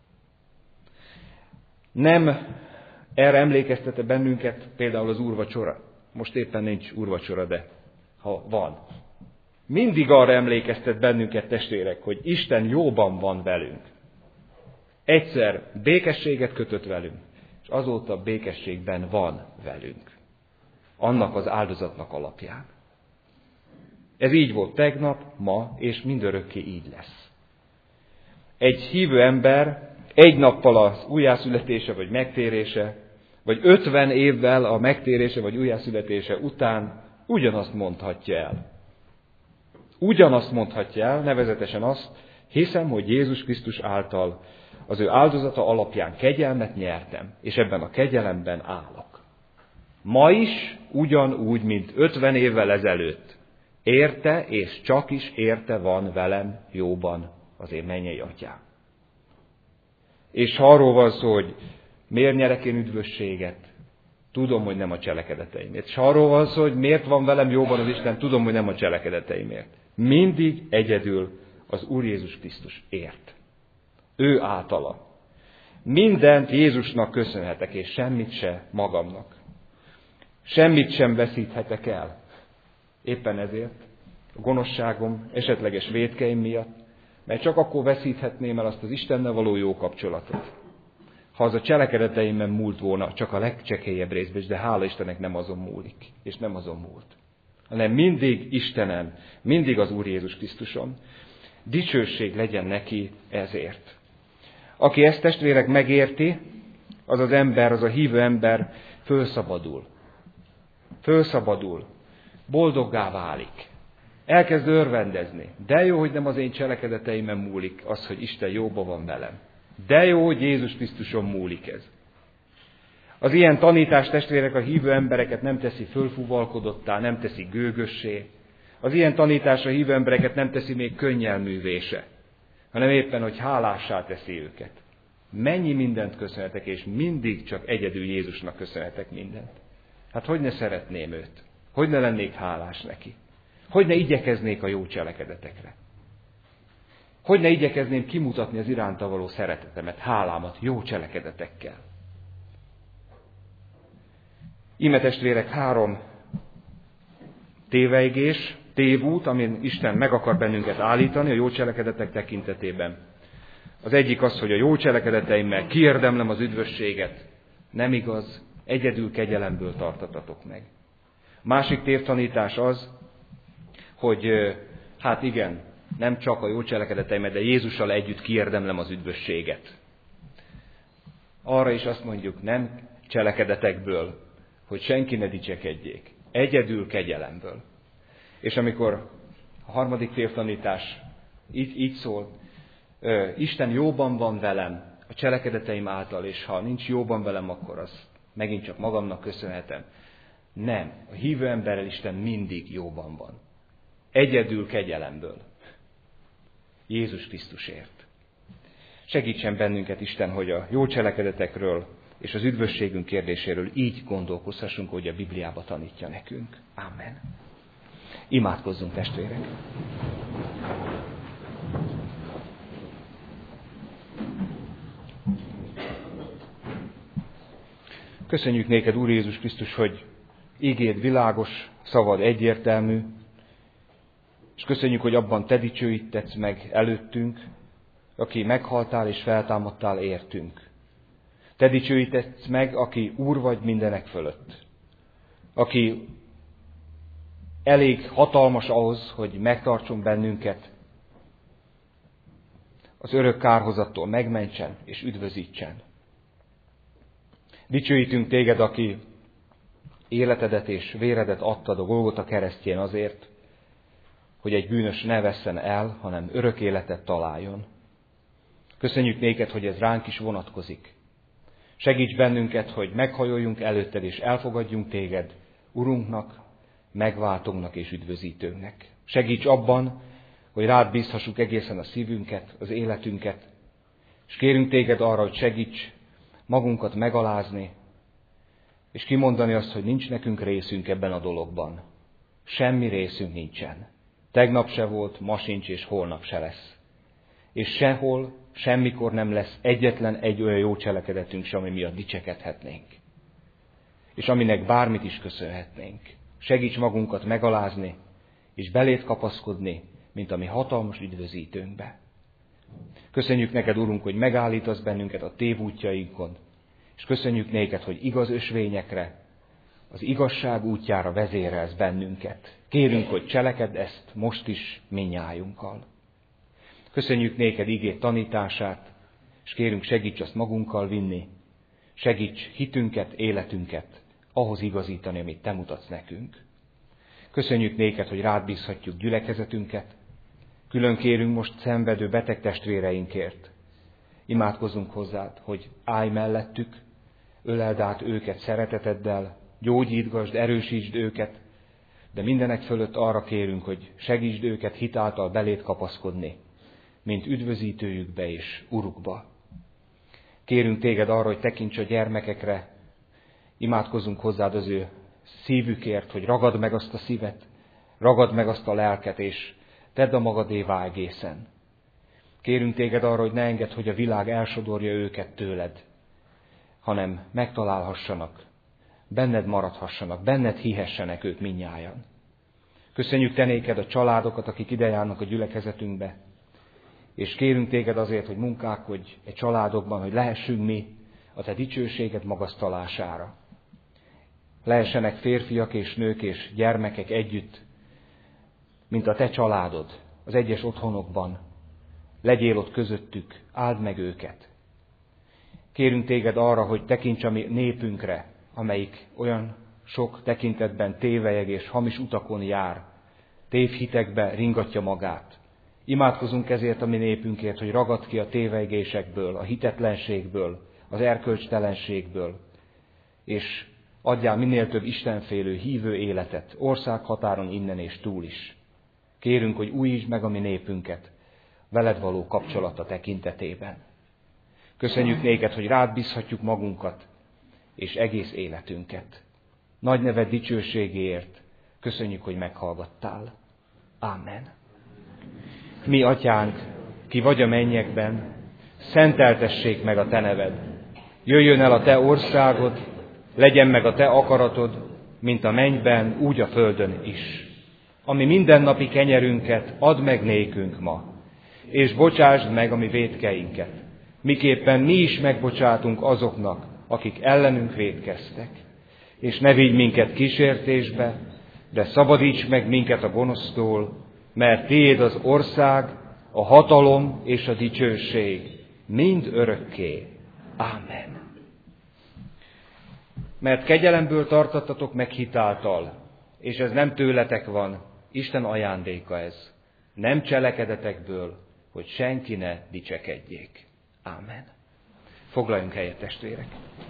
Speaker 1: Nem erre emlékeztet bennünket például az úrvacsora. Most éppen nincs úrvacsora, de ha van. Mindig arra emlékeztet bennünket, testvérek, hogy Isten jóban van velünk. Egyszer békességet kötött velünk, és azóta békességben van velünk. Annak az áldozatnak alapján. Ez így volt tegnap, ma, és mindörökké így lesz. Egy hívő ember egy nappal az újjászületése vagy megtérése, vagy 50 évvel a megtérése vagy újjászületése után ugyanazt mondhatja el. Ugyanazt mondhatja el, nevezetesen azt, hiszem, hogy Jézus Krisztus által az ő áldozata alapján kegyelmet nyertem, és ebben a kegyelemben állok. Ma is ugyanúgy, mint 50 évvel ezelőtt. Érte, és csak is érte van velem jóban az én mennyei atyám. És ha arról van szó, hogy miért nyerek én üdvösséget, tudom, hogy nem a cselekedeteimért. És ha arról van szó, hogy miért van velem jóban az Isten, tudom, hogy nem a cselekedeteimért. Mindig egyedül az Úr Jézus Krisztus ért. Ő általa. Mindent Jézusnak köszönhetek, és semmit se magamnak. Semmit sem veszíthetek el. Éppen ezért a gonoszságom, esetleges vétkeim miatt, mert csak akkor veszíthetném el azt az Istennel való jó kapcsolatot, ha az a cselekedeteimben múlt volna, csak a legcsekélyebb részben is, de hála Istennek nem azon múlik, és nem azon múlt. Hanem mindig Istenem, mindig az Úr Jézus Krisztuson. Dicsőség legyen neki ezért. Aki ezt, testvérek, megérti, az az ember, az a hívő ember fölszabadul. Fölszabadul. Boldoggá válik. Elkezd örvendezni. De jó, hogy nem az én cselekedeteimen múlik az, hogy Isten jóban van velem. De jó, hogy Jézus Krisztuson múlik ez. Az ilyen tanítás, testvérek, a hívő embereket nem teszi fölfúvalkodottá, nem teszi gőgössé. Az ilyen tanítás a hívő embereket nem teszi még könnyelművése, hanem éppen, hogy hálássá teszi őket. Mennyi mindent köszönhetek, és mindig csak egyedül Jézusnak köszönhetek mindent. Hát hogy ne szeretném őt? Hogy ne lennék hálás neki? Hogy ne igyekeznék a jó cselekedetekre? Hogy ne igyekezném kimutatni az iránta való szeretetemet, hálámat jó cselekedetekkel? Íme, testvérek, 3 tévejgés, tévút, amin Isten meg akar bennünket állítani a jó cselekedetek tekintetében. Az egyik az, hogy a jó cselekedeteimmel kiérdemlem az üdvösséget. Nem igaz, egyedül kegyelemből tartatatok meg. Másik tévtanítás az, hogy hát igen, nem csak a jó cselekedeteimmel, de Jézussal együtt kiérdemlem az üdvösséget. Arra is azt mondjuk, nem cselekedetekből, hogy senki ne dicsekedjék. Egyedül kegyelemből. És amikor a 3. tévtanítás így szól, Isten jóban van velem a cselekedeteim által, és ha nincs jóban velem, akkor az megint csak magamnak köszönhetem. Nem. A hívő emberrel Isten mindig jóban van. Egyedül kegyelemből. Jézus Krisztusért. Segítsen bennünket Isten, hogy a jó cselekedetekről és az üdvösségünk kérdéséről így gondolkozhassunk, hogy a Bibliába tanítja nekünk. Amen. Imádkozzunk, testvérek! Köszönjük néked, Úr Jézus Krisztus, hogy ígéd világos, szavad egyértelmű, és köszönjük, hogy abban te dicsőítetsz meg előttünk, aki meghaltál és feltámadtál értünk. Te dicsőítetsz meg, aki Úr vagy mindenek fölött, aki elég hatalmas ahhoz, hogy megtartson bennünket, az örök kárhozattól megmentsen és üdvözítsen. Dicsőítünk téged, aki életedet és véredet adtad a Golgota keresztjén azért, hogy egy bűnös ne vesszen el, hanem örök életet találjon. Köszönjük néked, hogy ez ránk is vonatkozik. Segíts bennünket, hogy meghajoljunk előtted és elfogadjunk téged Urunknak, megváltónknak és üdvözítőnknek. Segíts abban, hogy rád bízhassuk egészen a szívünket, az életünket, és kérünk téged arra, hogy segíts magunkat megalázni, és kimondani azt, hogy nincs nekünk részünk ebben a dologban. Semmi részünk nincsen. Tegnap se volt, ma sincs, és holnap se lesz. És sehol, semmikor nem lesz egyetlen egy olyan jó cselekedetünk sem, ami miatt dicsekedhetnénk. És aminek bármit is köszönhetnénk. Segíts magunkat megalázni, és beléd kapaszkodni, mint a mi hatalmas üdvözítőnkbe. Köszönjük neked, Urunk, hogy megállítasz bennünket a tévútjainkon, és köszönjük néked, hogy igaz ösvényekre, az igazság útjára vezérelsz bennünket. Kérünk, hogy cselekedd ezt most is minnyájunkkal. Köszönjük néked igét tanítását, és kérünk, segíts azt magunkkal vinni, segíts hitünket, életünket ahhoz igazítani, amit te mutatsz nekünk. Köszönjük néked, hogy rád bízhatjuk gyülekezetünket, külön kérünk most szenvedő beteg testvéreinkért. Imádkozunk hozzád, hogy állj mellettük, öleld át őket szereteteddel, gyógyítgasd, erősítsd őket, de mindenek fölött arra kérünk, hogy segítsd őket hitáltal beléd kapaszkodni, mint üdvözítőjükbe és urukba. Kérünk téged arra, hogy tekints a gyermekekre, imádkozunk hozzád az ő szívükért, hogy ragad meg azt a szívet, ragad meg azt a lelket, és tedd a magadévá egészen. Kérünk téged arra, hogy ne engedd, hogy a világ elsodorja őket tőled, hanem megtalálhassanak, benned maradhassanak, benned hihessenek ők mindnyájan. Köszönjük Te néked a családokat, akik ide járnak a gyülekezetünkbe. És kérünk Téged azért, hogy munkálkodj egy családokban, hogy lehessünk mi a Te dicsőséged magasztalására. Lehessenek férfiak és nők és gyermekek együtt, mint a Te családod az egyes otthonokban. Legyél ott közöttük, áld meg őket. Kérünk Téged arra, hogy tekints a mi népünkre, amelyik olyan sok tekintetben tévelyeg és hamis utakon jár, tévhitekbe ringatja magát. Imádkozunk ezért a mi népünkért, hogy ragad ki a tévejgésekből, a hitetlenségből, az erkölcstelenségből, és adjál minél több istenfélő, hívő életet, országhatáron innen és túl is. Kérünk, hogy újítsd meg a mi népünket veled való kapcsolata tekintetében. Köszönjük néked, hogy rád bízhatjuk magunkat és egész életünket. Nagy neved dicsőségéért köszönjük, hogy meghallgattál. Ámen. Mi, Atyánk, ki vagy a mennyekben, szenteltessék meg a Te neved. Jöjjön el a Te országod, legyen meg a Te akaratod, mint a mennyben, úgy a földön is. Ami mindennapi kenyerünket add meg nékünk ma, és bocsásd meg a mi vétkeinket, miképpen mi is megbocsátunk azoknak, akik ellenünk vétkeztek. És ne vigy minket kísértésbe, de szabadíts meg minket a gonosztól, mert Tiéd az ország, a hatalom és a dicsőség mind örökké. Ámen. Mert kegyelemből tartattatok meg hitáltal, és ez nem tőletek van, Isten ajándéka ez, nem cselekedetekből, hogy senki ne dicsekedjék. Ámen. Foglaljunk helyet, testvérek.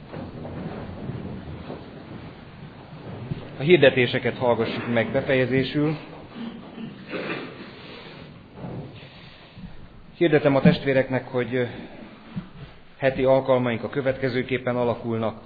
Speaker 1: A hirdetéseket hallgassuk meg befejezésül. Hirdetem a testvéreknek, hogy heti alkalmaink a következőképpen alakulnak.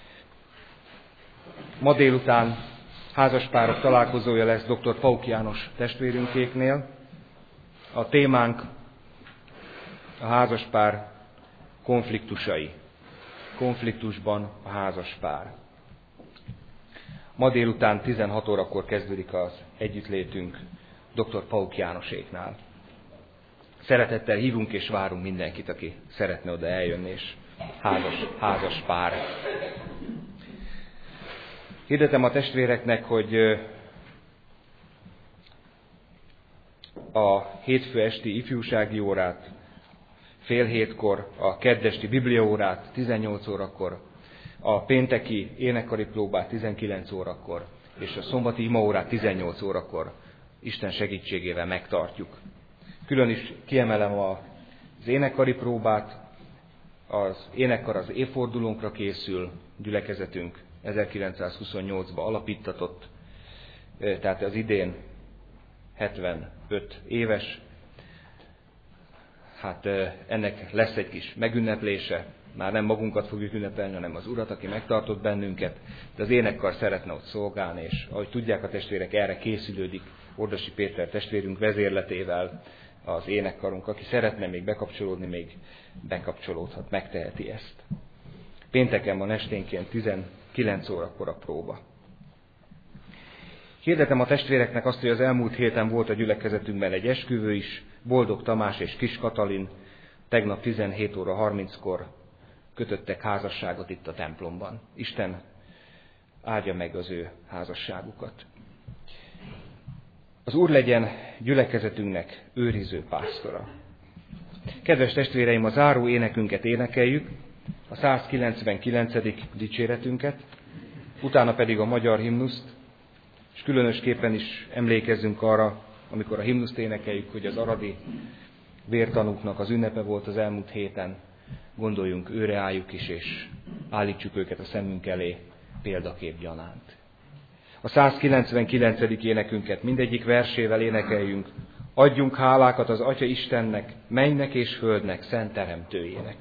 Speaker 1: Ma délután házaspárok találkozója lesz dr. Pauk János testvérünkéknél. A témánk a házaspár konfliktusai. Konfliktusban a házaspár. Ma délután 16 órakor kezdődik az együttlétünk dr. Pauk Jánoséknál. Szeretettel hívunk és várunk mindenkit, aki szeretne oda eljönni, és házas pár. Hirdetem a testvéreknek, hogy a hétfő esti ifjúsági órát, fél hétkor, a keddesti bibliaórát 18 órakor, a pénteki énekkari próbát 19 órakor, és a szombati imaórát 18 órakor Isten segítségével megtartjuk. Külön is kiemelem az énekkari próbát, az énekkar az évfordulónkra készül, gyülekezetünk 1928-ban alapíttatott, tehát az idén 75 éves. Hát ennek lesz egy kis megünneplése, már nem magunkat fogjuk ünnepelni, hanem az Urat, aki megtartott bennünket, de az énekkar szeretne ott szolgálni, és ahogy tudják a testvérek, erre készülődik Ordasi Péter testvérünk vezérletével az énekkarunk, aki szeretne még bekapcsolódni, még bekapcsolódhat, megteheti ezt. Pénteken van esténként 19 órakor a próba. Hirdetem a testvéreknek azt, hogy az elmúlt héten volt a gyülekezetünkben egy esküvő is, Boldog Tamás és Kis Katalin tegnap 17 óra 30-kor kötöttek házasságot itt a templomban. Isten áldja meg az ő házasságukat. Az Úr legyen gyülekezetünknek őriző pásztora. Kedves testvéreim, a záró énekünket énekeljük, a 199. dicséretünket, utána pedig a magyar himnuszt, és különösképpen is emlékezzünk arra, amikor a himnuszt énekeljük, hogy az aradi vértanúknak az ünnepe volt az elmúlt héten, gondoljunk őreájuk is, és állítsuk őket a szemünk elé példakép gyanánt. A 199. énekünket mindegyik versével énekeljünk, adjunk hálákat az Atya Istennek, mennynek és földnek, szent teremtőjének.